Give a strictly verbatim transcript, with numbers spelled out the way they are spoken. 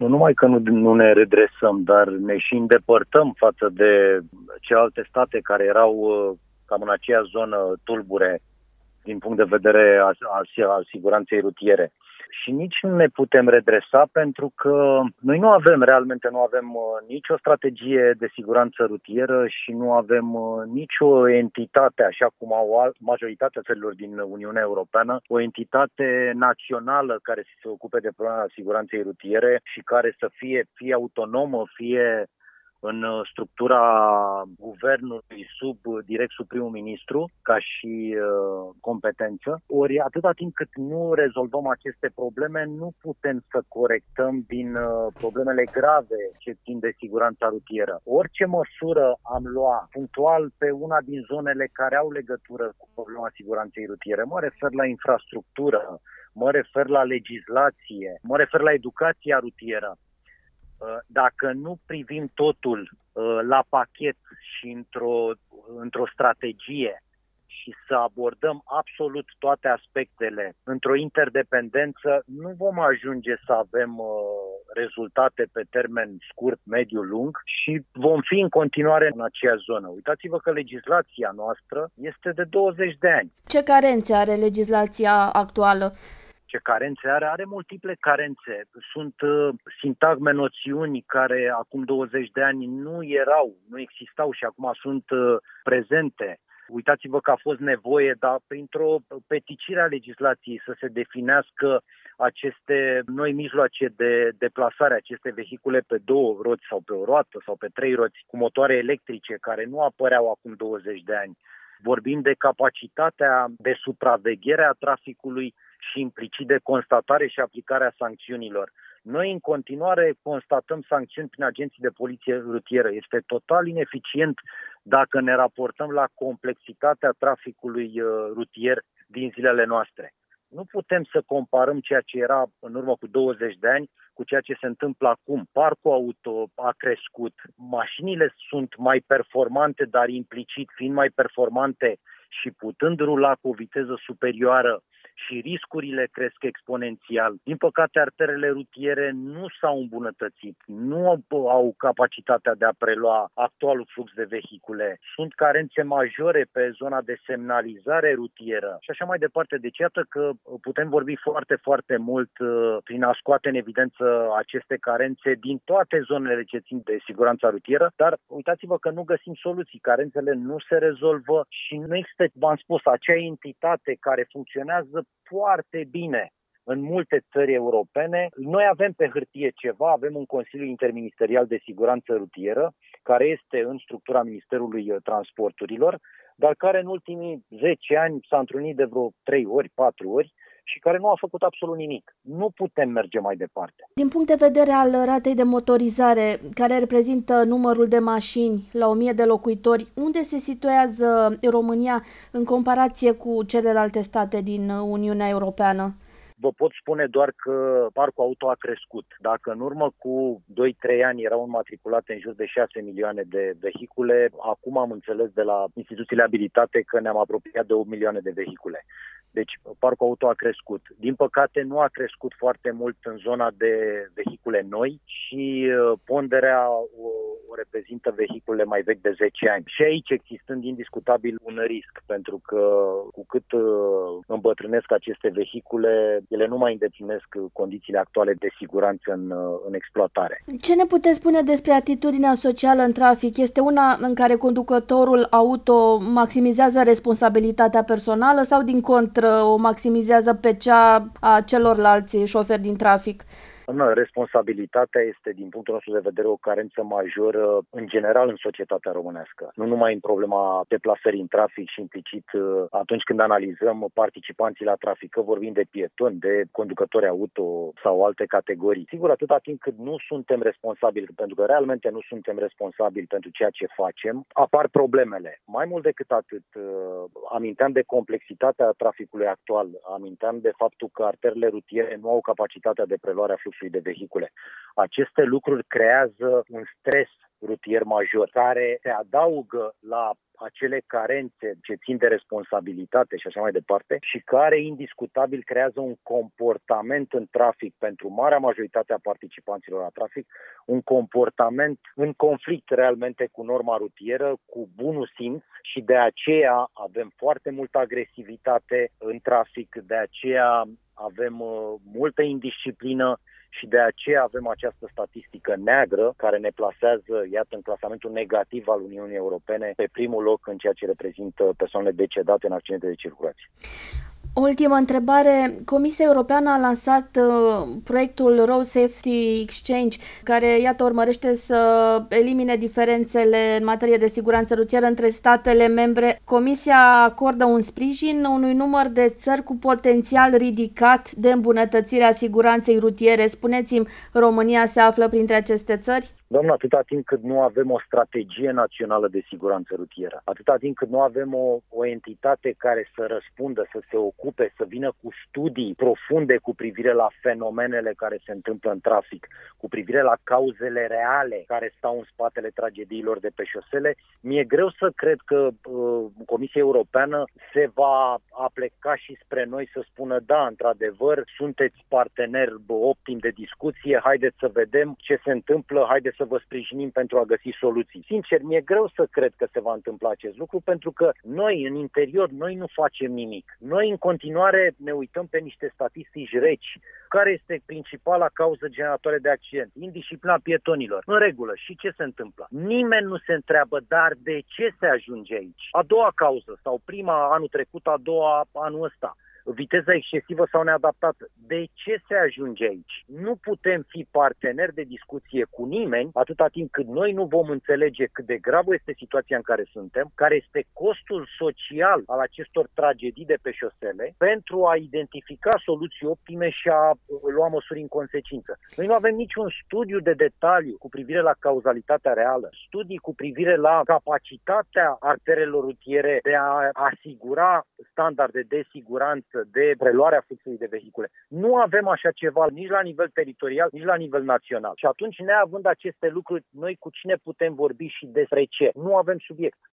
Nu numai că nu, nu ne redresăm, dar ne și îndepărtăm față de celelalte state care erau cam în aceeași zonă tulbure din punct de vedere al, al, al siguranței rutiere. Și nici nu ne putem redresa pentru că noi nu avem, realmente nu avem uh, nicio strategie de siguranță rutieră și nu avem uh, nicio entitate, așa cum au majoritatea țărilor din Uniunea Europeană, o entitate națională care să se ocupe de problema siguranței rutiere și care să fie fie autonomă, fie în structura guvernului sub, direct sub primul ministru, ca și uh, competență. Ori atâta timp cât nu rezolvăm aceste probleme, nu putem să corectăm din uh, problemele grave ce țin de siguranța rutieră. Orice măsură am luat punctual pe una din zonele care au legătură cu problema siguranței rutiere, mă refer la infrastructură, mă refer la legislație, mă refer la educația rutieră. Dacă nu privim totul la pachet și într-o, într-o strategie și să abordăm absolut toate aspectele într-o interdependență, nu vom ajunge să avem rezultate pe termen scurt, mediu, lung și vom fi în continuare în aceeași zonă. Uitați-vă că legislația noastră este de douăzeci de ani. Ce carențe are legislația actuală? Ce carențe are? Are multiple carențe. Sunt uh, sintagme, noțiuni care acum douăzeci de ani nu erau, nu existau și acum sunt uh, prezente. Uitați-vă că a fost nevoie, dar printr-o peticire a legislației să se definească aceste noi mijloace de deplasare, aceste vehicule pe două roți sau pe o roată sau pe trei roți cu motoare electrice care nu apăreau acum douăzeci de ani. Vorbim de capacitatea de supraveghere a traficului și implicit de constatare și aplicarea sancțiunilor. Noi în continuare constatăm sancțiuni prin agenții de poliție rutieră. Este total ineficient dacă ne raportăm la complexitatea traficului rutier din zilele noastre. Nu putem să comparăm ceea ce era în urmă cu douăzeci de ani cu ceea ce se întâmplă acum. Parcul auto a crescut, mașinile sunt mai performante, dar implicit fiind mai performante și putând rula cu o viteză superioară, și riscurile cresc exponențial. Din păcate, arterele rutiere nu s-au îmbunătățit, nu au capacitatea de a prelua actualul flux de vehicule. Sunt carențe majore pe zona de semnalizare rutieră și așa mai departe. Deci iată că putem vorbi foarte, foarte mult prin a scoate în evidență aceste carențe din toate zonele ce țin de siguranța rutieră, dar uitați-vă că nu găsim soluții. Carențele nu se rezolvă și nu există, v-am spus, acea entitate care funcționează foarte bine în multe țări europene. Noi avem pe hârtie ceva, avem un Consiliu Interministerial de Siguranță Rutieră, care este în structura Ministerului Transporturilor, dar care în ultimii zece ani s-a întrunit de vreo trei ori, patru ori și care nu a făcut absolut nimic. Nu putem merge mai departe. Din punct de vedere al ratei de motorizare, care reprezintă numărul de mașini la o mie de locuitori, unde se situează România în comparație cu celelalte state din Uniunea Europeană? Vă pot spune doar că parcul auto a crescut. Dacă în urmă cu doi trei ani erau înmatriculate în jur de șase milioane de vehicule, acum am înțeles de la instituțiile abilitate că ne-am apropiat de opt milioane de vehicule. Deci parcul auto a crescut. Din păcate nu a crescut foarte mult în zona de vehicule noi și ponderea o, o reprezintă vehicule mai vechi de zece ani. Și aici existând indiscutabil un risc, pentru că cu cât îmbătrânesc aceste vehicule, ele nu mai îndeplinesc condițiile actuale de siguranță în, în exploatare. Ce ne puteți spune despre atitudinea socială în trafic? Este una în care conducătorul auto maximizează responsabilitatea personală sau din contră o maximizează pe cea a celorlalți șoferi din trafic? Responsabilitatea este, din punctul nostru de vedere, o carență majoră în general în societatea românească. Nu numai în problema deplasării în trafic și implicit atunci când analizăm participanții la trafic, că vorbim de pietoni, de conducători auto sau alte categorii. Sigur, atâta timp cât nu suntem responsabili, pentru că realmente nu suntem responsabili pentru ceea ce facem, apar problemele. Mai mult decât atât, aminteam de complexitatea traficului actual, aminteam de faptul că arterele rutiere nu au capacitatea de preluare a fluxului de vehicule. Aceste lucruri creează un stres rutier major, care se adaugă la acele carențe ce țin de responsabilitate și așa mai departe și care indiscutabil creează un comportament în trafic pentru marea majoritate a participanților la trafic, un comportament în conflict realmente cu norma rutieră, cu bunul simț și de aceea avem foarte multă agresivitate în trafic, de aceea avem uh, multă indisciplină și de aceea avem această statistică neagră care ne plasează, iată, în clasamentul negativ al Uniunii Europene pe primul loc în ceea ce reprezintă persoanele decedate în accidente de circulație. Ultima întrebare. Comisia Europeană a lansat uh, proiectul Road Safety Exchange, care, iată, urmărește să elimine diferențele în materie de siguranță rutieră între statele membre. Comisia acordă un sprijin unui număr de țări cu potențial ridicat de îmbunătățire a siguranței rutiere. Spuneți-mi, România se află printre aceste țări? Doamna, atâta timp cât nu avem o strategie națională de siguranță rutieră, atâta timp cât nu avem o, o entitate care să răspundă, să se ocupe, să vină cu studii profunde cu privire la fenomenele care se întâmplă în trafic, cu privire la cauzele reale care stau în spatele tragediilor de pe șosele, mi-e greu să cred că uh, Comisia Europeană se va apleca și spre noi să spună da, într-adevăr, sunteți parteneri optim de discuție, haideți să vedem ce se întâmplă, haideți să vă sprijinim pentru a găsi soluții. Sincer, mi-e greu să cred că se va întâmpla acest lucru, pentru că noi, în interior, noi nu facem nimic. Noi, în continuare, ne uităm pe niște statistici reci. Care este principala cauză generatoare de accident? Indisciplina pietonilor. În regulă. Și ce se întâmplă? Nimeni nu se întreabă, dar de ce se ajunge aici? A doua cauză, sau prima anul trecut, a doua anul ăsta. Viteza excesivă sau neadaptată. De ce se ajunge aici? Nu putem fi parteneri de discuție cu nimeni atâta timp cât noi nu vom înțelege cât de gravă este situația în care suntem, care este costul social al acestor tragedii de pe șosele, pentru a identifica soluții optime și a lua măsuri în consecință. Noi nu avem niciun studiu de detaliu cu privire la cauzalitatea reală, studii cu privire la capacitatea arterelor rutiere de a asigura standarde de siguranță, de preluarea fluxului de vehicule. Nu avem așa ceva nici la nivel teritorial, nici la nivel național. Și atunci, neavând aceste lucruri, noi cu cine putem vorbi și despre ce? Nu avem subiect.